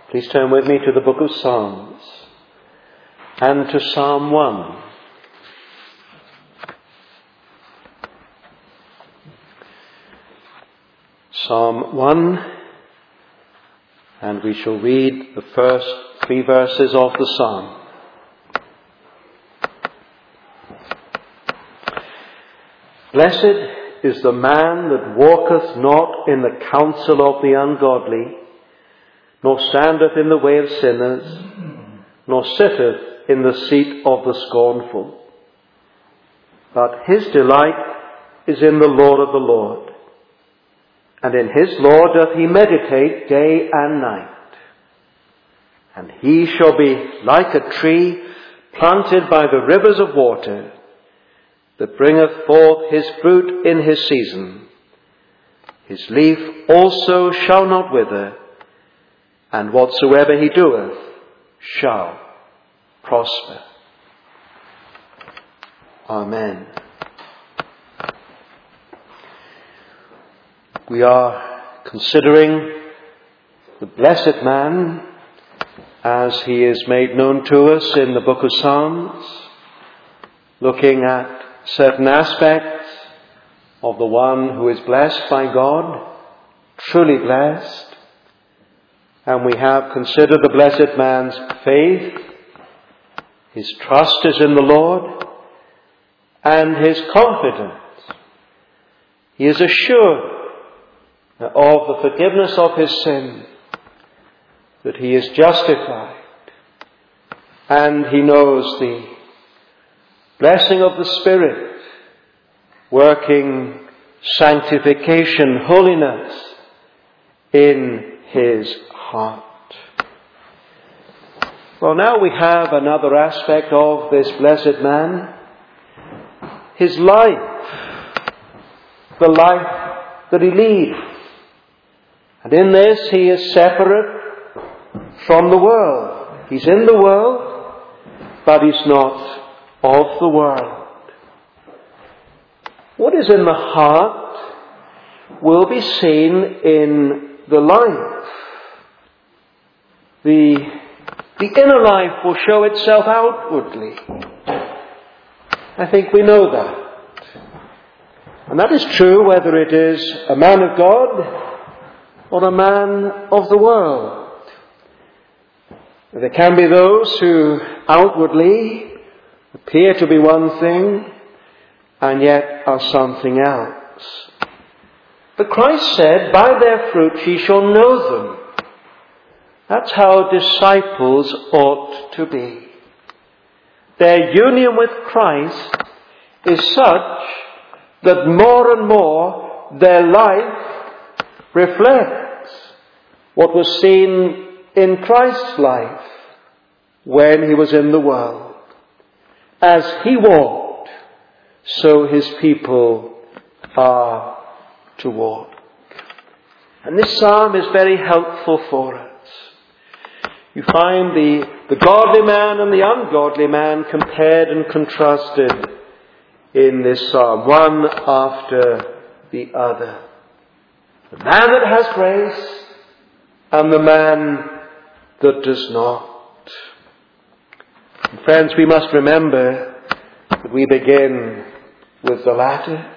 Please turn with me to the book of Psalms and to Psalm 1. Psalm 1, and we shall read the first 3 verses of the psalm. Blessed is the man that walketh not in the counsel of the ungodly, nor standeth in the way of sinners, nor sitteth in the seat of the scornful. But his delight is in the law of the Lord, and in his law doth he meditate day and night. And he shall be like a tree planted by the rivers of water, that bringeth forth his fruit in his season. His leaf also shall not wither, and whatsoever he doeth shall prosper. Amen. We are considering the blessed man as he is made known to us in the book of Psalms, looking at certain aspects of the one who is blessed by God, truly blessed. And we have considered the blessed man's faith, his trust is in the Lord, and his confidence. He is assured of the forgiveness of his sin, that he is justified, and he knows the blessing of the Spirit, working sanctification, holiness in his heart. Well, now we have another aspect of this blessed man, his life, the life that he leads. And in this he is separate from the world. He's in the world, but he's not of the world. What is in the heart will be seen in the life. The inner life will show itself outwardly. I think we know that. And that is true whether it is a man of God or a man of the world. There can be those who outwardly appear to be one thing and yet are something else. But Christ said, by their fruit ye shall know them. That's how disciples ought to be. Their union with Christ is such that more and more their life reflects what was seen in Christ's life when he was in the world. As he walked, so his people are to walk. And this psalm is very helpful for us. You find the godly man and the ungodly man compared and contrasted in this psalm, one after the other. The man that has grace and the man that does not. And friends, we must remember that we begin with the latter.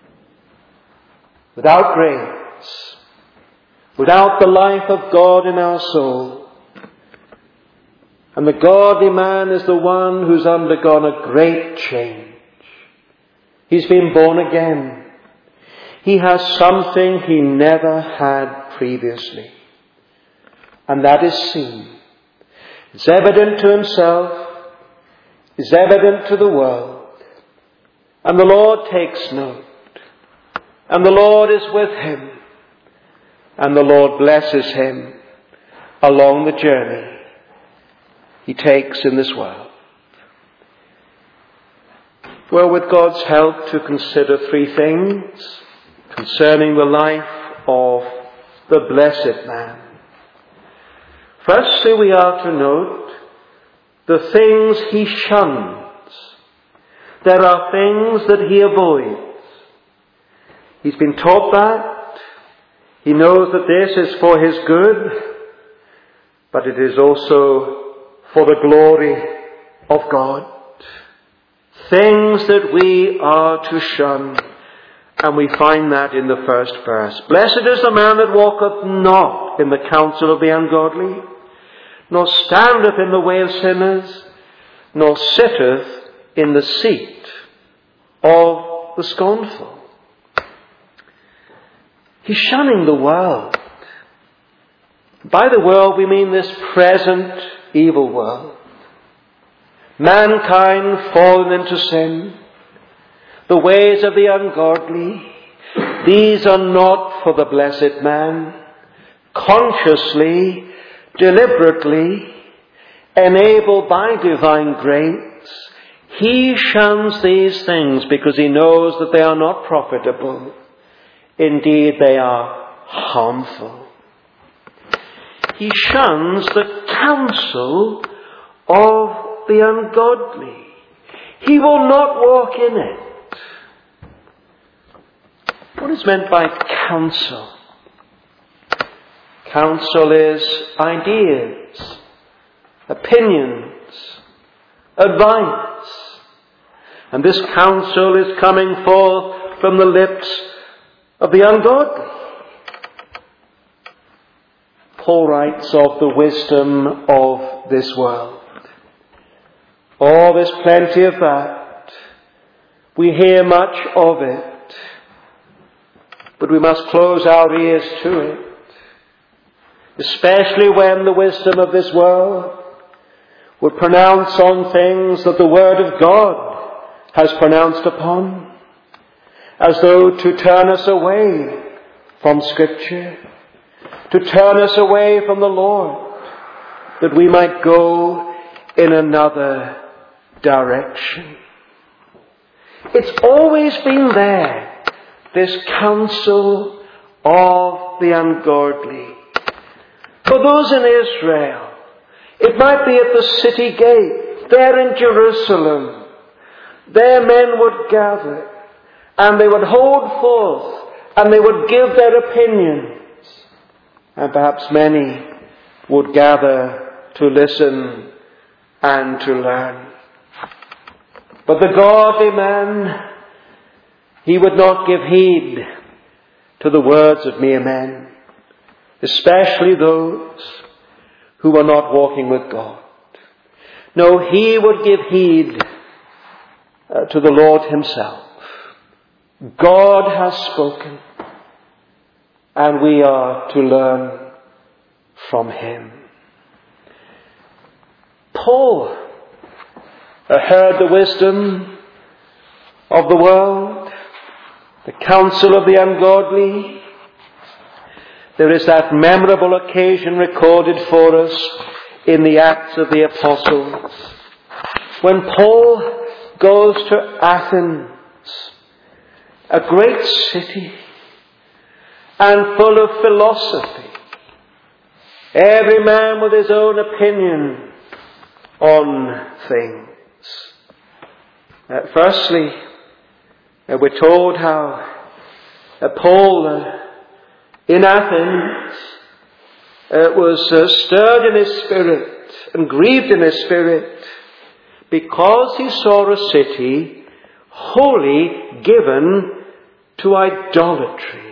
Without grace, without the life of God in our soul. And the godly man is the one who's undergone a great change. He's been born again. He has something he never had previously. And that is seen. It's evident to himself. It's evident to the world. And the Lord takes note. And the Lord is with him. And the Lord blesses him along the journey he takes in this world. Well, with God's help, to consider 3 things concerning the life of the blessed man. Firstly, we are to note the things he shuns. There are things that he avoids. He's been taught that. He knows that this is for his good. but it is also for the glory of God. Things that we are to shun, and we find that in the first verse. Blessed is the man that walketh not in the counsel of the ungodly, nor standeth in the way of sinners, nor sitteth in the seat of the scornful. He's shunning the world. By the world we mean this present evil world. Mankind fallen into sin, the ways of the ungodly, these are not for the blessed man. Consciously, deliberately, enabled by divine grace, he shuns these things because he knows that they are not profitable. Indeed, they are harmful. He shuns the counsel of the ungodly. He will not walk in it. What is meant by counsel? Counsel is ideas, opinions, advice. And this counsel is coming forth from the lips of the ungodly. Paul writes of the wisdom of this world. Oh, there's plenty of that. We hear much of it. But we must close our ears to it. Especially when the wisdom of this world would pronounce on things that the Word of God has pronounced upon, as though to turn us away from Scripture, to turn us away from the Lord, that we might go in another direction. It's always been there, this counsel of the ungodly. For those in Israel, it might be at the city gate, there in Jerusalem. There men would gather, and they would hold forth, and they would give their opinions. And perhaps many would gather to listen and to learn. But the godly man, he would not give heed to the words of mere men, especially those who were not walking with God. No, he would give heed to the Lord himself. God has spoken, and we are to learn from him. Paul heard the wisdom of the world, the counsel of the ungodly. There is that memorable occasion recorded for us in the Acts of the Apostles, when Paul goes to Athens, a great city and full of philosophy, every man with his own opinion on things. Firstly, we're told how Paul in Athens was stirred in his spirit and grieved in his spirit because he saw a city wholly given to idolatry.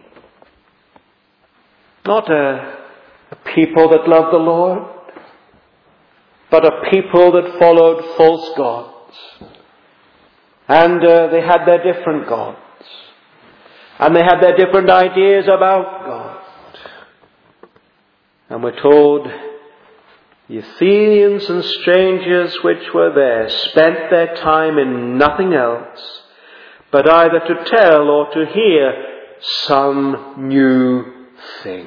Not a people that loved the Lord, but a people that followed false gods. And they had their different gods. And they had their different ideas about God. And we're told the Athenians and strangers which were there spent their time in nothing else but either to tell or to hear some new thing.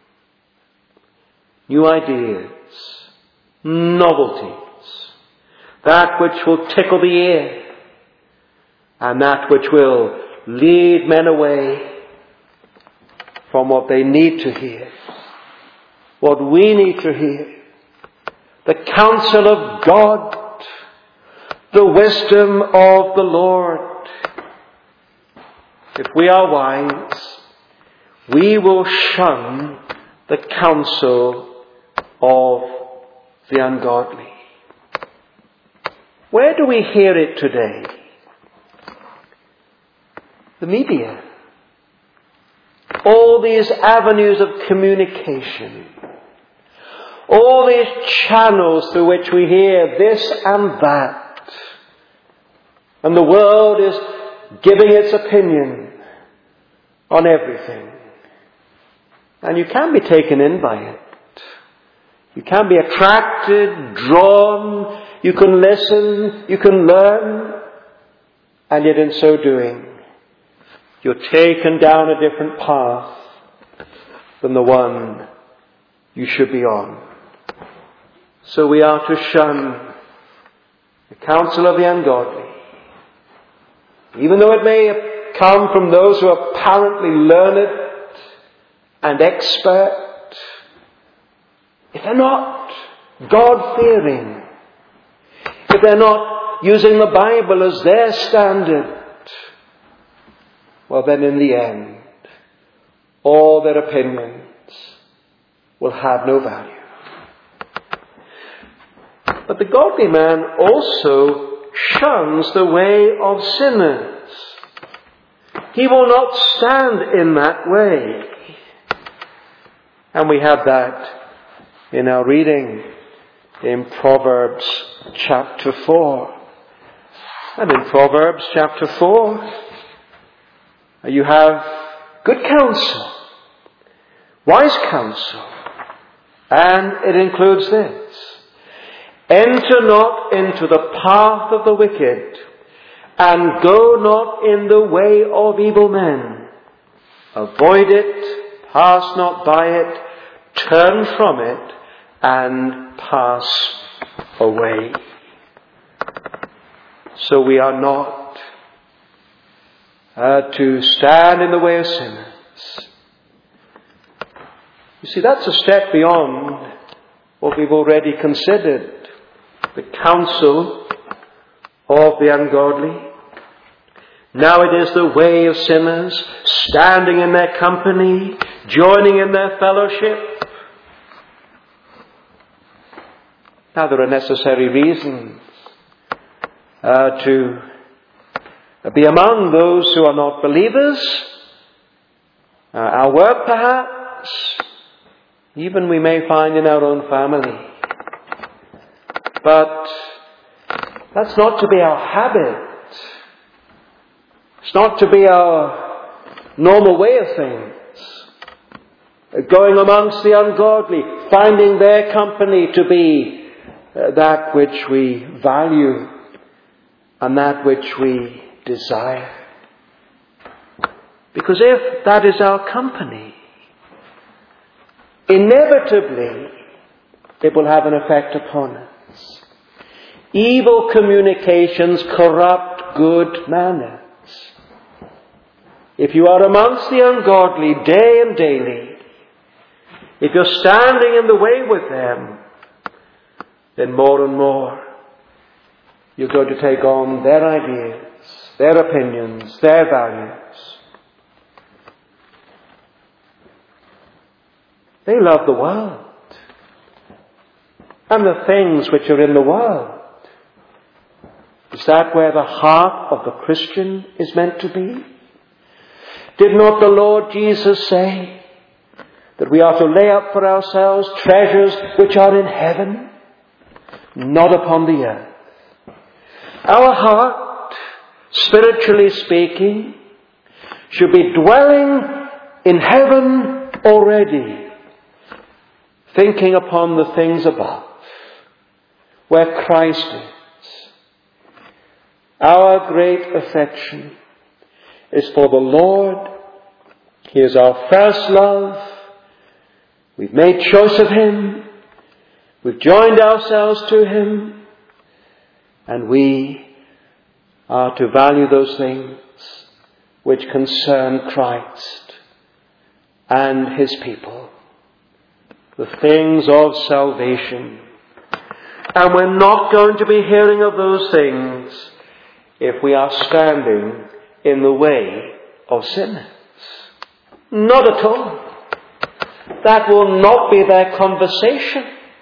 New ideas, novelties, that which will tickle the ear, and that which will lead men away from what they need to hear, what we need to hear, the counsel of God, the wisdom of the Lord. If we are wise, we will shun the counsel of the ungodly. Where do we hear it today? The media. All these avenues of communication. All these channels through which we hear this and that. And the world is giving its opinion on everything. And you can be taken in by it. You can be attracted, drawn, you can listen, you can learn, and yet in so doing, you're taken down a different path than the one you should be on. So we are to shun the counsel of the ungodly, even though it may come from those who are apparently learned and expert. If they're not God-fearing, if they're not using the Bible as their standard, well then in the end, all their opinions will have no value. But the godly man also shuns the way of sinners. He will not stand in that way. And we have that in our reading in Proverbs chapter 4. And in Proverbs chapter 4, you have good counsel, wise counsel, and it includes this: enter not into the path of the wicked, and go not in the way of evil men. Avoid it, pass not by it, turn from it, and pass away. So we are not to stand in the way of sinners. You see, that's a step beyond what we've already considered, the counsel of the ungodly. Now it is the way of sinners, standing in their company, joining in their fellowship. Now there are necessary reasons to be among those who are not believers. Our work perhaps, even we may find in our own family. But that's not to be our habit. It's not to be our normal way of things. Going amongst the ungodly, finding their company to be that which we value and that which we desire. Because if that is our company, inevitably it will have an effect upon us. Evil communications corrupt good manners. If you are amongst the ungodly day and daily, if you're standing in the way with them, then more and more you're going to take on their ideas, their opinions, their values. They love the world and the things which are in the world. Is that where the heart of the Christian is meant to be? Did not the Lord Jesus say that we are to lay up for ourselves treasures which are in heaven, not upon the earth? Our heart, spiritually speaking, should be dwelling in heaven already, thinking upon the things above, where Christ is. Our great affection is for the Lord. He is our first love. We've made choice of Him. We've joined ourselves to Him. And we are to value those things which concern Christ and His people. The things of salvation. And we're not going to be hearing of those things if we are standing in the way of sinners. Not at all. That will not be their conversation.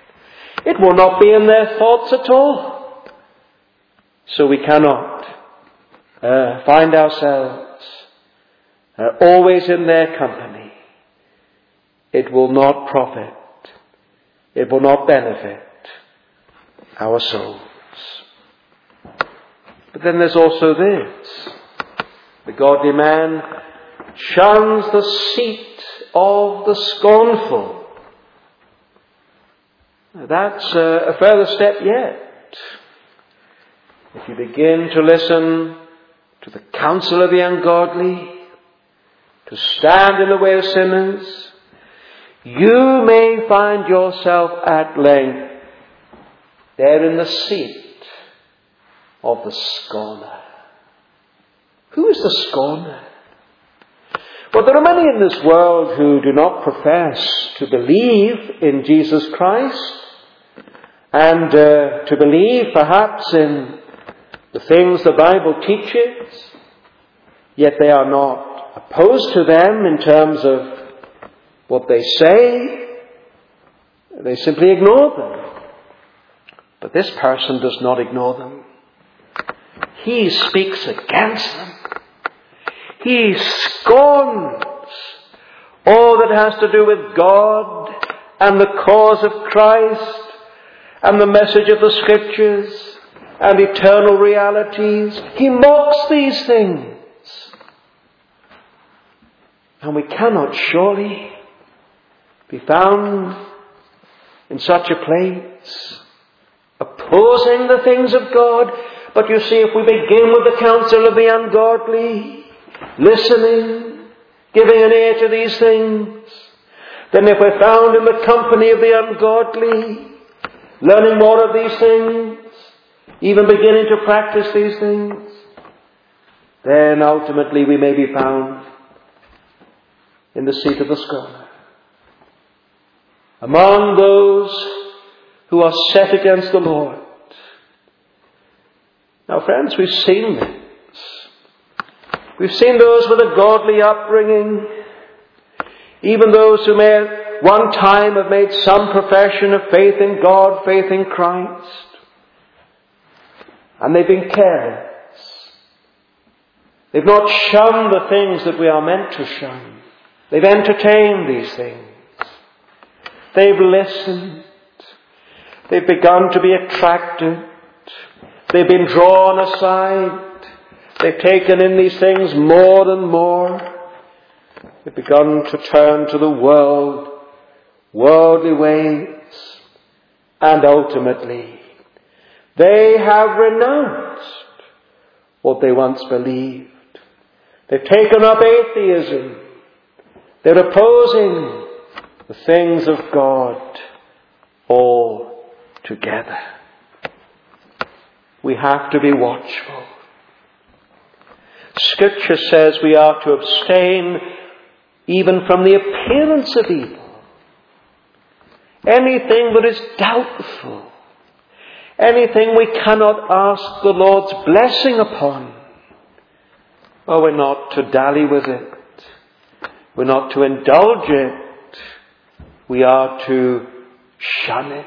It will not be in their thoughts at all. So we cannot find ourselves always in their company. It will not profit. It will not benefit our souls. But then there's also this. The godly man shuns the seat of the scornful. That's a further step yet. If you begin to listen to the counsel of the ungodly, to stand in the way of sinners, you may find yourself at length there in the seat of the scorner. Who is the scorner? Well, there are many in this world who do not profess to believe in Jesus Christ and to believe perhaps in the things the Bible teaches, yet they are not opposed to them in terms of what they say. They simply ignore them. But this person does not ignore them. He speaks against them. He scorns all that has to do with God and the cause of Christ and the message of the Scriptures and eternal realities. He mocks these things. And we cannot surely be found in such a place, opposing the things of God. But you see, if we begin with the counsel of the ungodly, listening, giving an ear to these things, then if we're found in the company of the ungodly, learning more of these things, even beginning to practice these things, then ultimately we may be found in the seat of the scorner, among those who are set against the Lord. Now, friends, we've seen this. We've seen those with a godly upbringing, even those who may at one time have made some profession of faith in God, faith in Christ, and they've been careless. They've not shunned the things that we are meant to shun. They've entertained these things. They've listened. They've begun to be attracted. They've been drawn aside. They've taken in these things more and more. They've begun to turn to the world, worldly ways, and ultimately they have renounced what they once believed. They've taken up atheism. They're opposing the things of God altogether. We have to be watchful. Scripture says we are to abstain even from the appearance of evil. Anything that is doubtful. Anything we cannot ask the Lord's blessing upon. Oh, we're not to dally with it. We're not to indulge it. We are to shun it.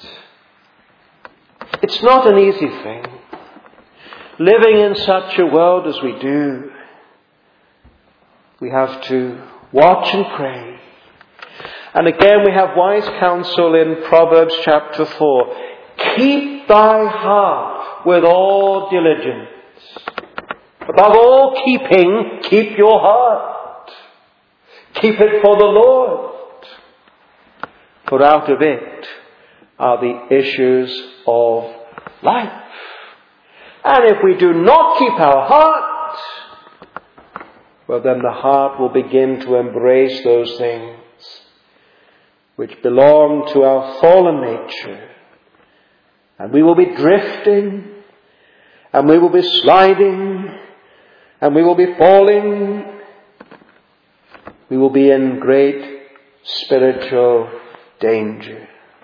It's not an easy thing. Living in such a world as we do, we have to watch and pray. And again we have wise counsel in Proverbs chapter 4. Keep thy heart with all diligence. Above all keeping, keep your heart. Keep it for the Lord. For out of it are the issues of life. And if we do not keep our heart, well, then the heart will begin to embrace those things which belong to our fallen nature. And we will be drifting, and we will be sliding, and we will be falling. We will be in great spiritual danger.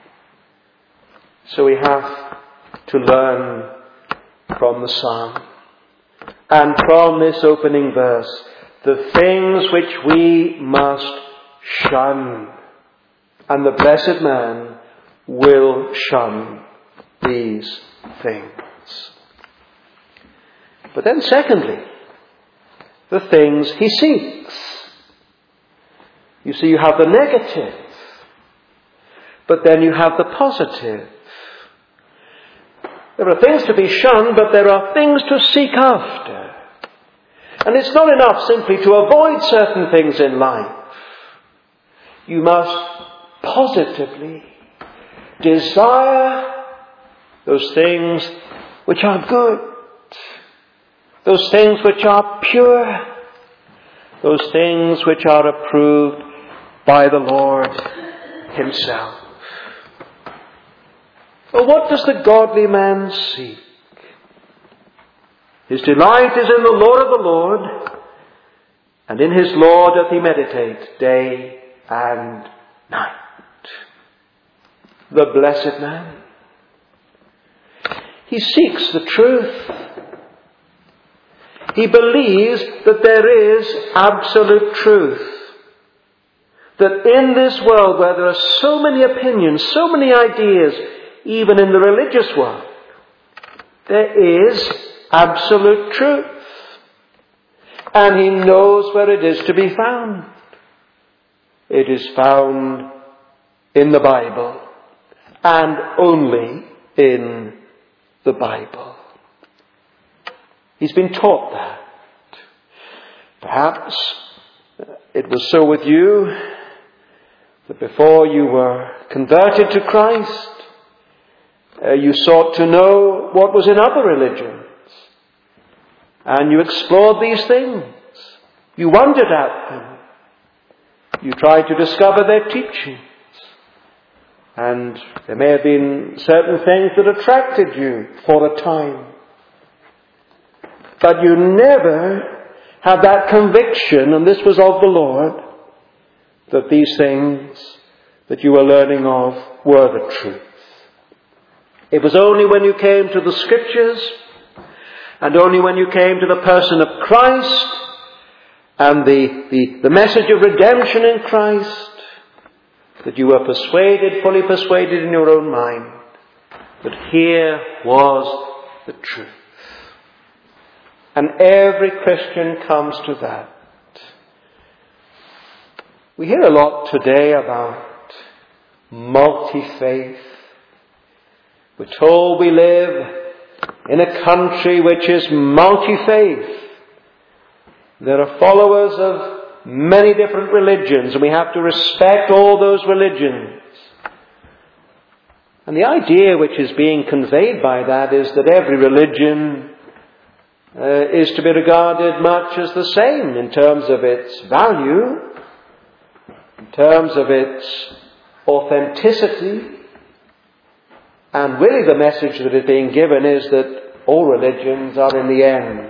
So we have to learn from the psalm and from this opening verse the things which we must shun. And the blessed man will shun these things. But then secondly, the things he seeks. You see, you have the negative, but then you have the positive. There are things to be shunned, but there are things to seek after. And it's not enough simply to avoid certain things in life. You must positively desire those things which are good, those things which are pure, those things which are approved by the Lord himself. Well, what does the godly man seek? His delight is in the law of the Lord, and in his law doth he meditate day and night. The blessed man. He seeks the truth. He believes that there is absolute truth. That in this world where there are so many opinions, so many ideas, even in the religious world, there is absolute truth. And he knows where it is to be found. It is found in the Bible, and only in the Bible. He's been taught that. Perhaps it was so with you that before you were converted to Christ, you sought to know what was in other religions. And you explored these things. You wondered at them. You tried to discover their teachings. And there may have been certain things that attracted you for a time. But you never had that conviction, and this was of the Lord, that these things that you were learning of were the truth. It was only when you came to the Scriptures, and only when you came to the person of Christ, and the message of redemption in Christ, that you were persuaded, fully persuaded in your own mind, that here was the truth. And every Christian comes to that. We hear a lot today about multi-faith. We're told we live in a country which is multi-faith. There are followers of many different religions, and we have to respect all those religions. And the idea which is being conveyed by that is that every religion is to be regarded much as the same in terms of its value, in terms of its authenticity. And really the message that is being given is that all religions are in the end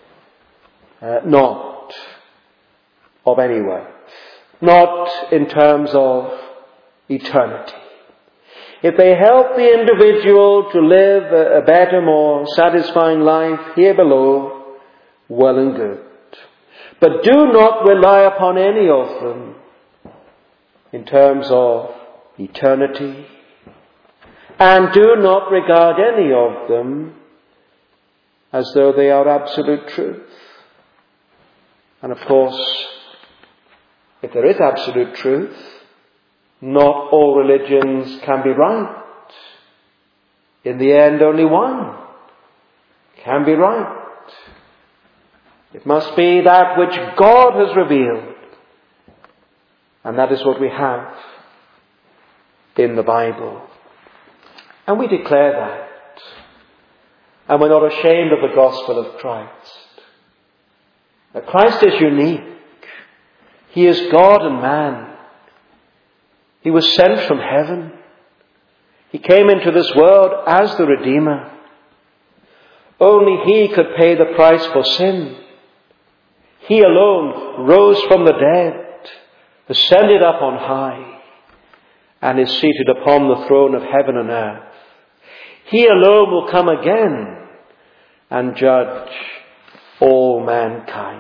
not of any worth, not in terms of eternity. If they help the individual to live a better, more satisfying life here below, well and good. But do not rely upon any of them in terms of eternity, and do not regard any of them as though they are absolute truth. And of course, if there is absolute truth, not all religions can be right. In the end, only one can be right. It must be that which God has revealed. And that is what we have in the Bible. And we declare that. And we're not ashamed of the gospel of Christ. That Christ is unique. He is God and man. He was sent from heaven. He came into this world as the Redeemer. Only He could pay the price for sin. He alone rose from the dead, ascended up on high, and is seated upon the throne of heaven and earth. He alone will come again and judge all mankind.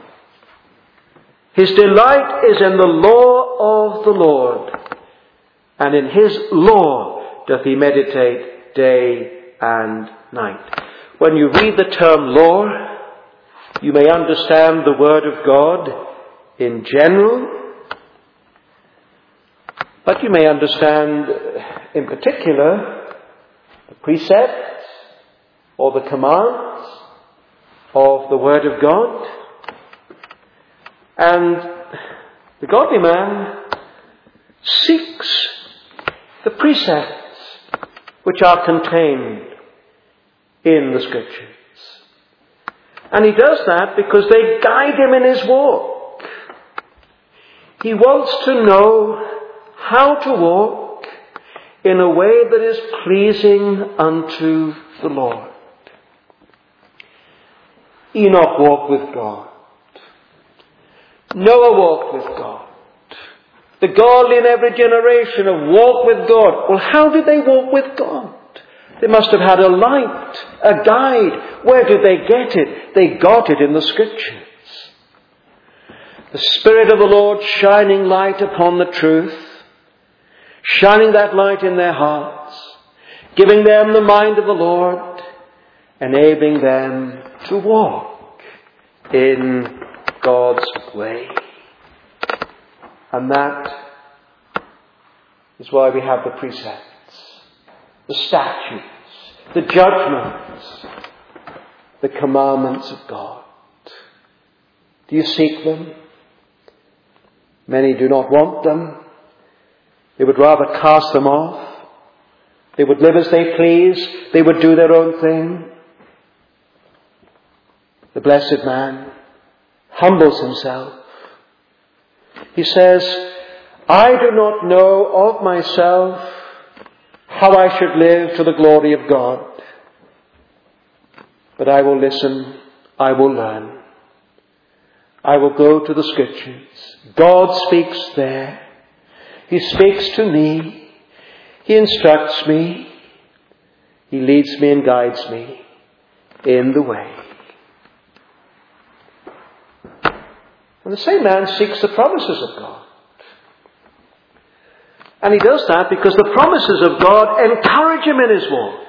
His delight is in the law of the Lord, and in his law doth he meditate day and night. When you read the term law, you may understand the word of God in general, but you may understand in particular the precepts or the commands of the word of God. And the godly man seeks the precepts which are contained in the Scriptures. And he does that because they guide him in his walk. He wants to know how to walk in a way that is pleasing unto the Lord. Enoch walked with God. Noah walked with God. The godly in every generation have walked with God. Well, how did they walk with God? They must have had a light, a guide. Where did they get it? They got it in the Scriptures. The Spirit of the Lord shining light upon the truth, shining that light in their hearts, giving them the mind of the Lord, enabling them to walk in God's way. And that is why we have the precepts, the statutes, the judgments, the commandments of God. Do you seek them? Many do not want them. They would rather cast them off. They would live as they please. They would do their own thing. The blessed man humbles himself. He says, I do not know of myself how I should live to the glory of God. But I will listen. I will learn. I will go to the Scriptures. God speaks there. He speaks to me. He instructs me. He leads me and guides me in the way. And the same man seeks the promises of God. And he does that because the promises of God encourage him in his walk.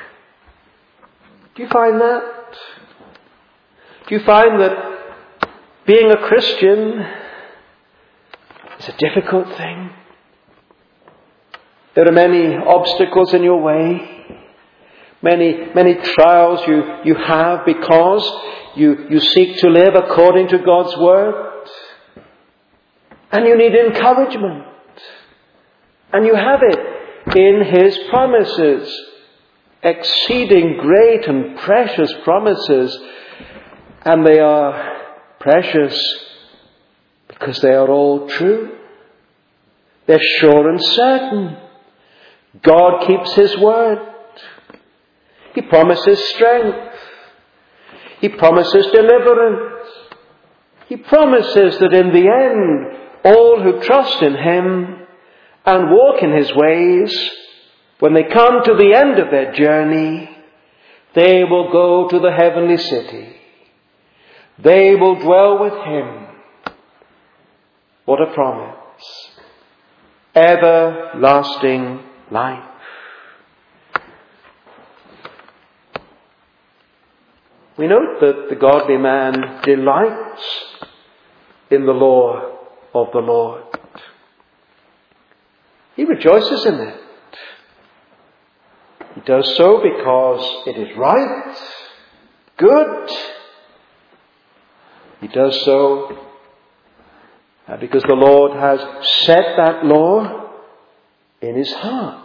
Do you find that? Do you find that being a Christian is a difficult thing? There are many obstacles in your way, many trials you have because you seek to live according to God's word. And you need encouragement. And you have it in His promises, exceeding great and precious promises. And they are precious because they are all true. They're sure and certain. God keeps His word. He promises strength. He promises deliverance. He promises that in the end, all who trust in Him and walk in His ways, when they come to the end of their journey, they will go to the heavenly city. They will dwell with Him. What a promise. Everlasting life. We note that the godly man delights in the law of the Lord. He rejoices in it. He does so because it is right, good. He does so because the Lord has set that law in his heart.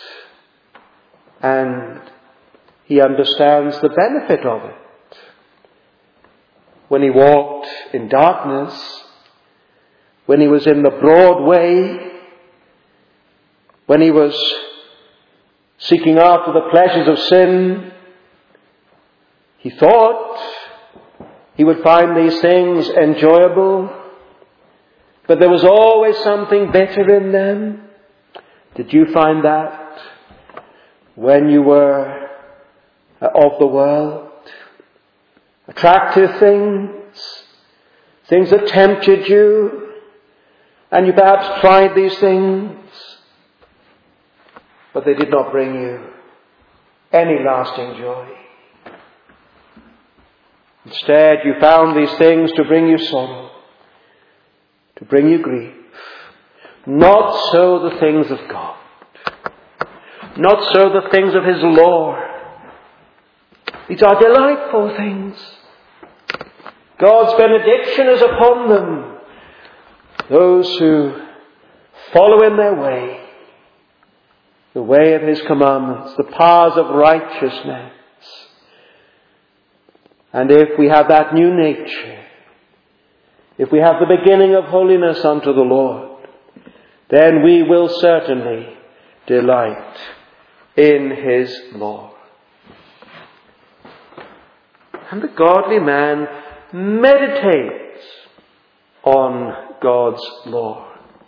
And he understands the benefit of it. When he walked in darkness, when he was in the broad way, when he was seeking after the pleasures of sin, he thought he would find these things enjoyable, but there was always something better in them. Did you find that when you were of the world? Attractive things that tempted you, and you perhaps tried these things, but they did not bring you any lasting joy. Instead, you found these things to bring you sorrow, to bring you grief. Not so the things of God. Not so the things of His law. These are delightful things. God's benediction is upon them. Those who follow in their way, the way of His commandments, the paths of righteousness. And if we have that new nature, if we have the beginning of holiness unto the Lord, then we will certainly delight in His law. And the godly man meditates on God's law.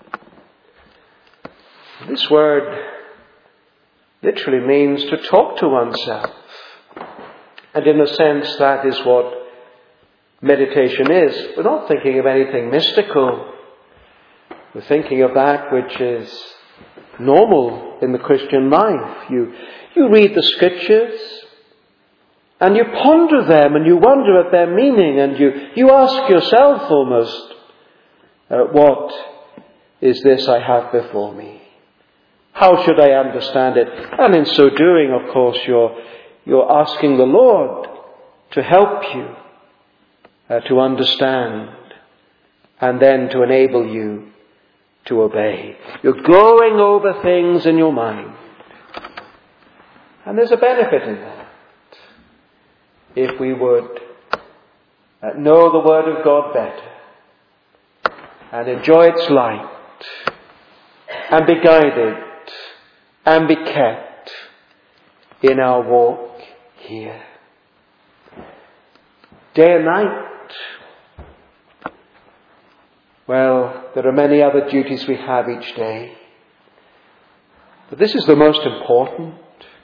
This word literally means to talk to oneself. And in a sense, that is what meditation is. We're not thinking of anything mystical. We're thinking of that which is normal in the Christian life. You read the Scriptures and you ponder them and you wonder at their meaning and you ask yourself almost, what is this I have before me? How should I understand it? And in so doing, of course, you're asking the Lord to help you to understand and then to enable you to obey. You're going over things in your mind. And there's a benefit in that. If we would know the Word of God better and enjoy its light and be guided and be kept in our walk here. Day and night. Well, there are many other duties we have each day. But this is the most important.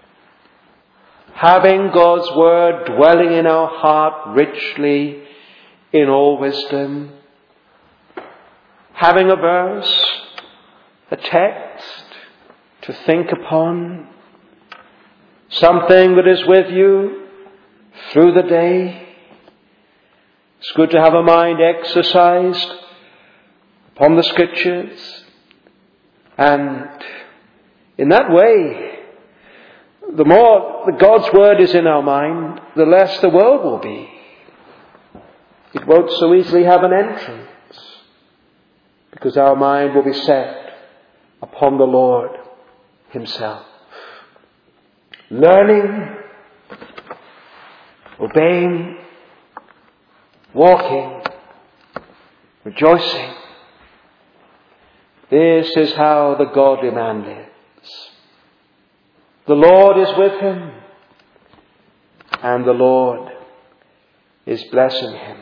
Having God's Word dwelling in our heart richly in all wisdom. Having a verse, a text to think upon. Something that is with you through the day. It's good to have a mind exercised upon the Scriptures. And in that way, the more God's Word is in our mind, the less the world will be. It won't so easily have an entrance, because our mind will be set upon the Lord Himself. Learning, obeying, walking, rejoicing. This is how the godly man lives. The Lord is with him, and the Lord is blessing him.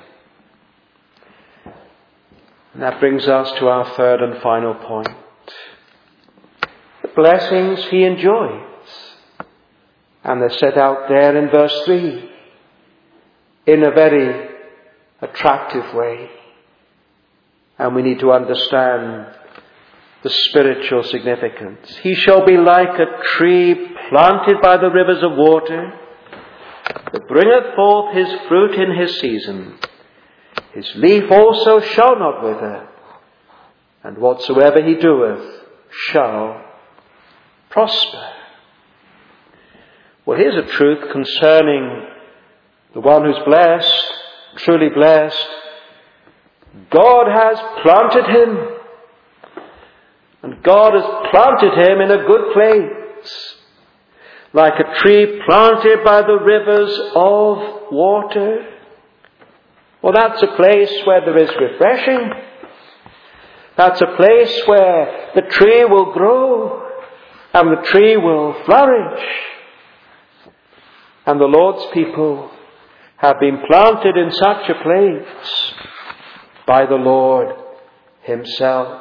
And that brings us to our third and final point. The blessings he enjoys. And they're set out there in verse 3 in a very attractive way. And we need to understand the spiritual significance. He shall be like a tree planted by the rivers of water, that bringeth forth his fruit in his season. His leaf also shall not wither, and whatsoever he doeth shall prosper. Well, here's a truth concerning the one who's blessed, truly blessed. God has planted him. And God has planted him in a good place. Like a tree planted by the rivers of water. Well, that's a place where there is refreshing. That's a place where the tree will grow and the tree will flourish. And the Lord's people have been planted in such a place by the Lord himself.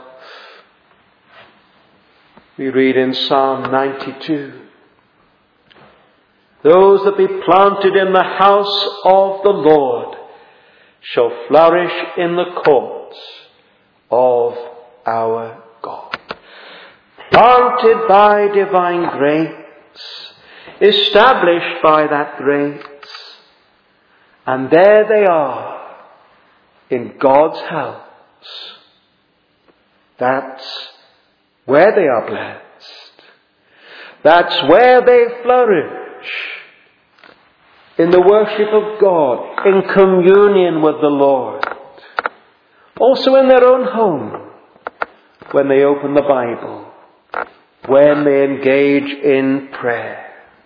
We read in Psalm 92, those that be planted in the house of the Lord shall flourish in the courts of our God. planted by divine grace, established by that grace, and there they are in God's house. That's where they are blessed. That's where they flourish, in the worship of God, in communion with the Lord. Also in their own home, when they open the Bible, when they engage in prayer.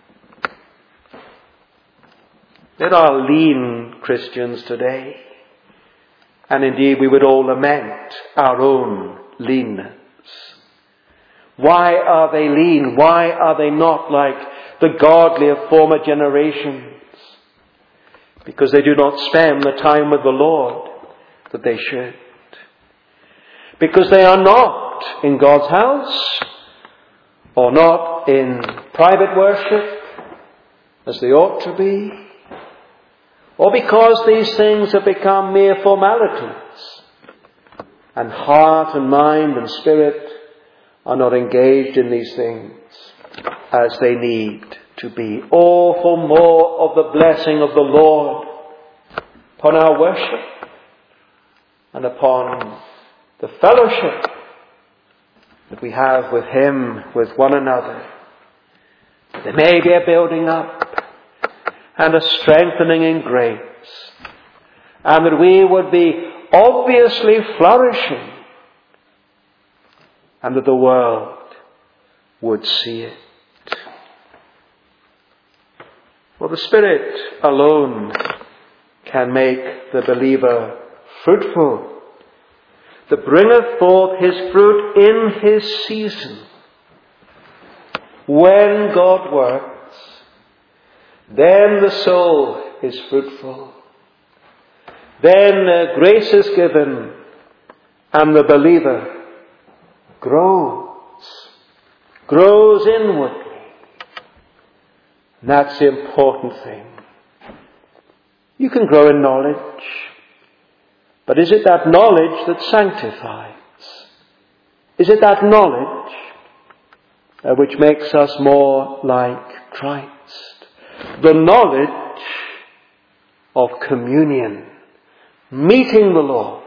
There are lean Christians today, and indeed we would all lament our own leanness. Why are they lean? Why are they not like the godly of former generations? Because they do not spend the time with the Lord that they should. Because they are not in God's house, or not in private worship as they ought to be, or because these things have become mere formalities, and heart and mind and spirit are not engaged in these things as they need to be. All for more of the blessing of the Lord upon our worship and upon the fellowship that we have with Him, with one another. There may be a building up and a strengthening in grace, and that we would be obviously flourishing, and that the world would see it. Well, the Spirit alone can make the believer fruitful, that bringeth forth his fruit in his season. When God works, then the soul is fruitful. Then grace is given, and the believer grows inwardly. And that's the important thing. You can grow in knowledge, but is it that knowledge that sanctifies? Is it that knowledge which makes us more like Christ? The knowledge of communion, meeting the Lord.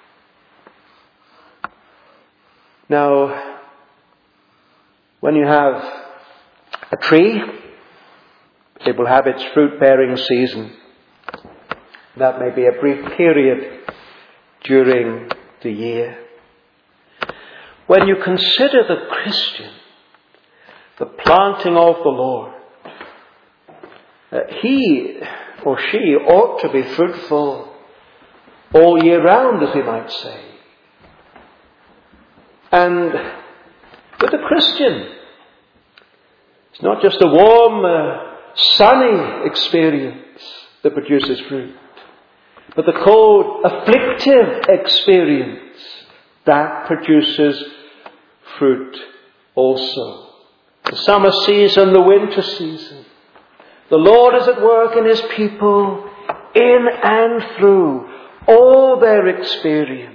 Now, when you have a tree, it will have its fruit-bearing season. That may be a brief period during the year. When you consider the Christian, the planting of the Lord, he or she ought to be fruitful all year round, as we might say. And with the Christian, it's not just a warm, sunny experience that produces fruit, but the cold, afflictive experience that produces fruit also. The summer season, the winter season. The Lord is at work in His people, in and through all their experience.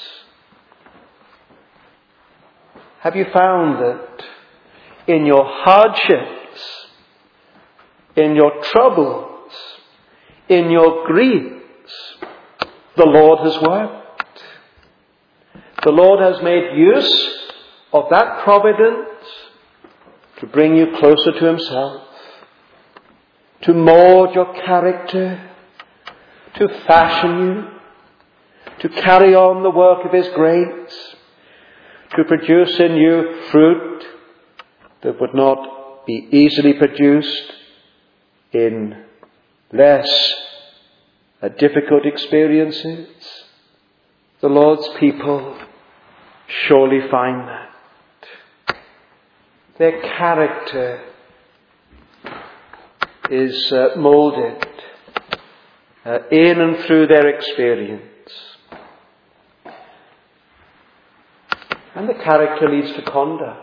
Have you found that in your hardships, in your troubles, in your griefs, the Lord has worked? The Lord has made use of that providence to bring you closer to Himself, to mould your character, to fashion you, to carry on the work of His grace, to produce in you fruit that would not be easily produced in less difficult experiences. The Lord's people surely find that. Their character is moulded in and through their experience. And the character leads to conduct.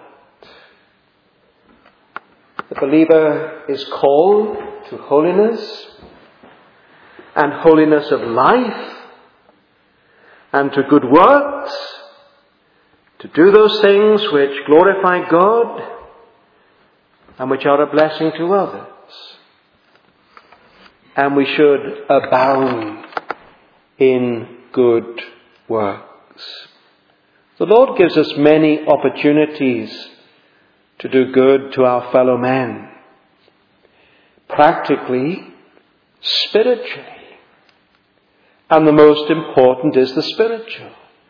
The believer is called to holiness, and holiness of life, and to good works, to do those things which glorify God and which are a blessing to others. And we should abound in good works. The Lord gives us many opportunities to do good to our fellow men. Practically, spiritually. And the most important is the spiritual.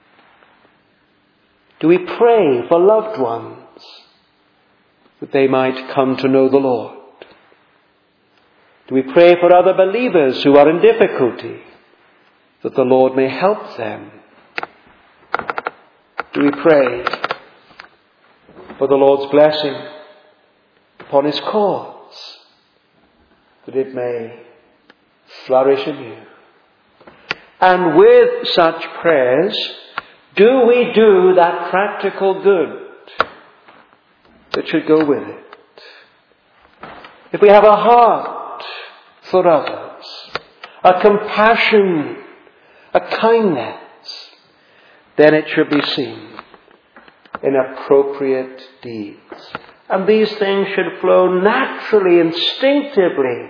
Do we pray for loved ones that they might come to know the Lord? Do we pray for other believers who are in difficulty that the Lord may help them? Do we pray for the Lord's blessing upon his cause, that it may flourish anew? And with such prayers, do we do that practical good that should go with it? If we have a heart for others, a compassion, a kindness, then it should be seen in appropriate deeds. And these things should flow naturally, instinctively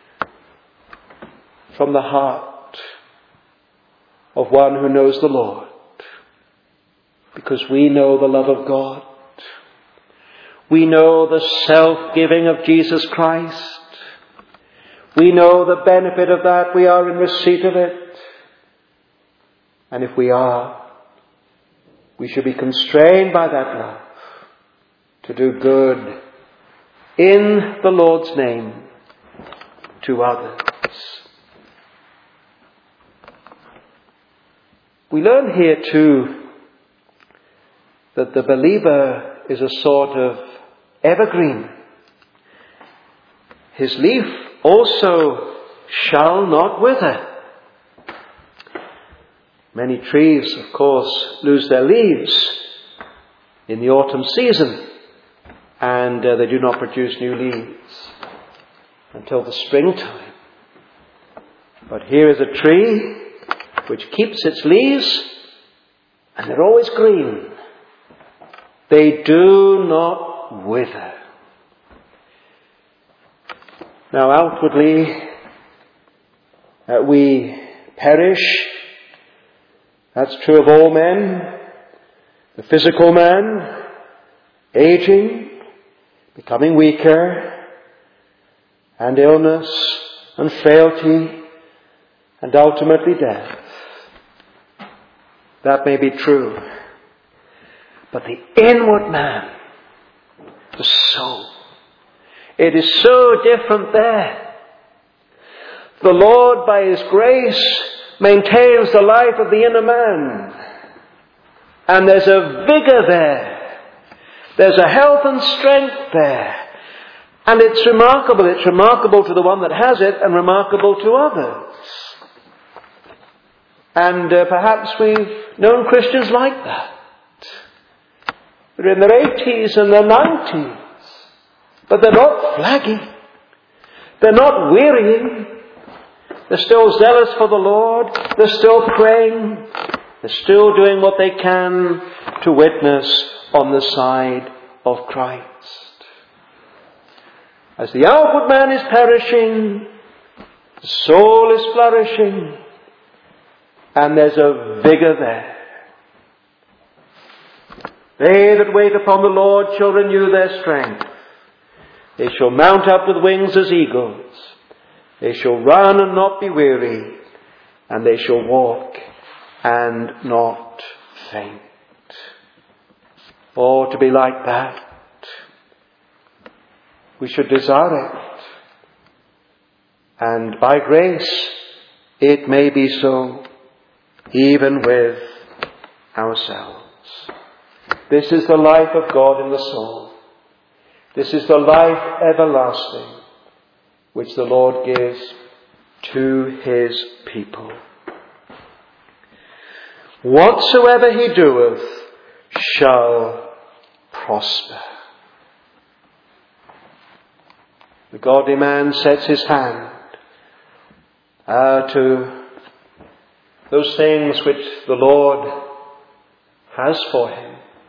from the heart of one who knows the Lord. Because we know the love of God. We know the self-giving of Jesus Christ. We know the benefit of that. We are in receipt of it. And if we are, we should be constrained by that love to do good in the Lord's name to others. We learn here too that the believer is a sort of evergreen. His leaf also shall not wither. Many trees, of course, lose their leaves in the autumn season, and they do not produce new leaves until the springtime. But here is a tree which keeps its leaves, and they're always green. They do not wither. Now outwardly, we perish. That's true of all men. The physical man, aging, becoming weaker, and illness, and frailty, and ultimately death. That may be true. But the inward man, the soul, it is so different there. The Lord, by his grace, maintains the life of the inner man. And there's a vigor there. There's a health and strength there. And it's remarkable. It's remarkable to the one that has it and remarkable to others. And perhaps we've known Christians like that. They're in their 80s and their 90s. But they're not flagging. They're not wearying. They're still zealous for the Lord. They're still praying. They're still doing what they can to witness on the side of Christ. As the outward man is perishing, the soul is flourishing, and there's a vigor there. They that wait upon the Lord shall renew their strength. They shall mount up with wings as eagles. They shall run and not be weary, and they shall walk and not faint. Oh, to be like that. We should desire it. And by grace, it may be so, even with ourselves. This is the life of God in the soul. This is the life everlasting, which the Lord gives to his people. Whatsoever he doeth shall prosper. The godly man sets his hand to those things which the Lord has for him.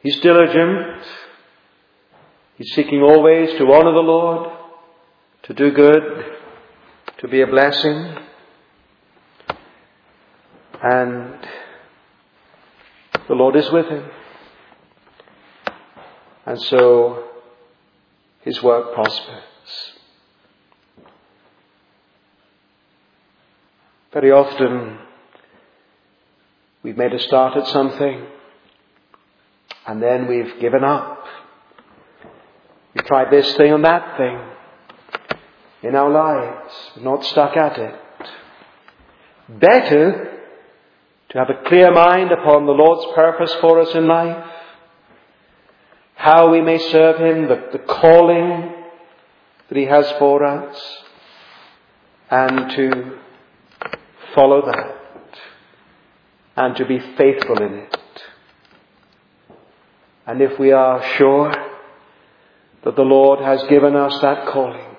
He's diligent. He's seeking always to honor the Lord, to do good, to be a blessing. And the Lord is with him. And so his work prospers. Very often we've made a start at something and then we've given up. We've tried this thing and that thing in our lives, not stuck at it. Better to have a clear mind upon the Lord's purpose for us in life, how we may serve him, the calling that he has for us, and to follow that, and to be faithful in it. And if we are sure that the Lord has given us that calling,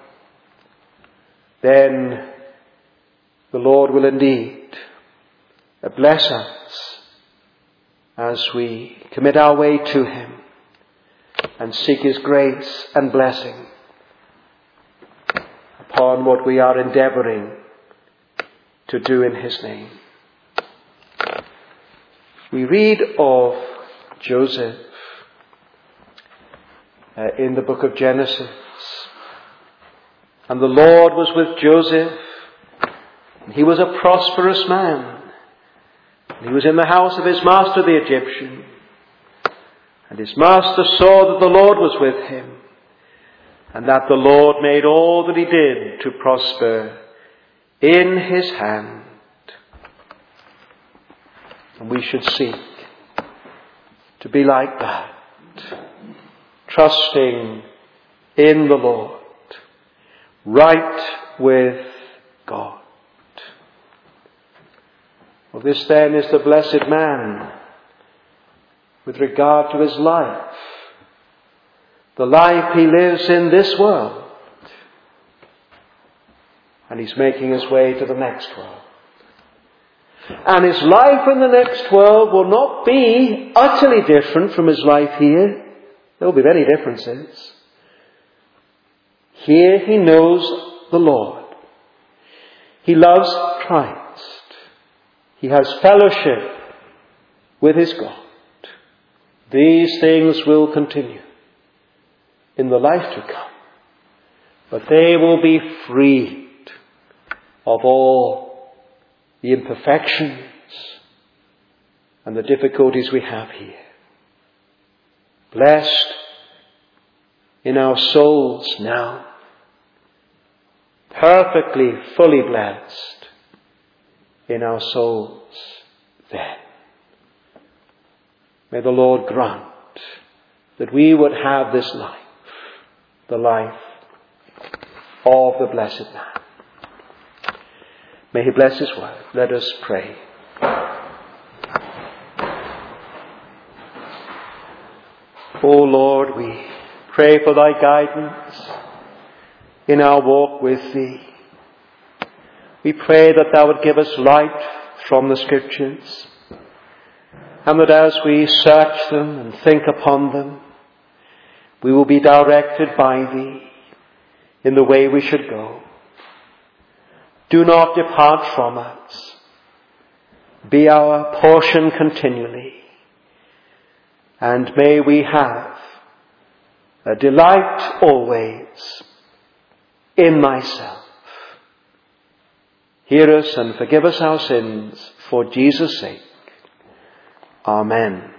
then the Lord will indeed bless us as we commit our way to him and seek his grace and blessing upon what we are endeavouring to do in his name. We read of Joseph in the book of Genesis. And the Lord was with Joseph. And he was a prosperous man. And he was in the house of his master the Egyptian. And his master saw that the Lord was with him, and that the Lord made all that he did to prosper in his hand. And we should seek to be like that, trusting in the Lord, right with God. Well, this then is the blessed man with regard to his life, the life he lives in this world, and he's making his way to the next world. And his life in the next world will not be utterly different from his life here. There will be many differences. Here he knows the Lord. He loves Christ. He has fellowship with his God. These things will continue in the life to come, but they will be freed of all the imperfections and the difficulties we have here. Blessed in our souls now, perfectly, fully blessed in our souls then. May the Lord grant that we would have this life, the life of the blessed man. May he bless his word. Let us pray. O Lord, we pray for thy guidance in our walk with thee. We pray that thou would give us light from the Scriptures, and that as we search them and think upon them, we will be directed by thee in the way we should go. Do not depart from us. Be our portion continually. And may we have a delight always in thyself. Hear us and forgive us our sins for Jesus' sake. Amen.